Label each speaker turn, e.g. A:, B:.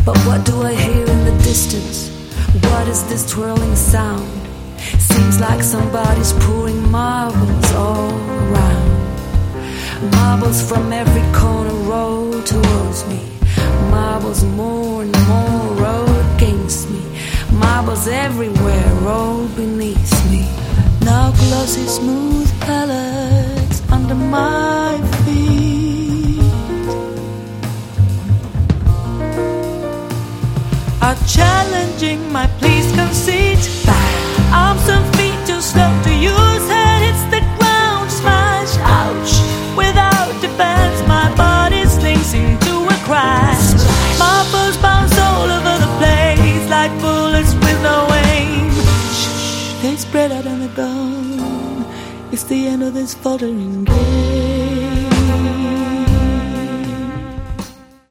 A: But what do I hear in the distance? What is this twirling sound? Seems like somebody's pouring marbles all around. Marbles from every corner roll towards me. Marbles more and more roll against me. Marbles everywhere roll beneath me. Now glossy smooth pellets under my feet are challenging my pleased conceit. Arms and feet too slow to use, head hits the ground, smash, ouch. Without defense, my body slinks into a crash. Marbles bounce all over the place like bullets with no aim. Shh, they spread out and they're gone. It's the end of this faltering game.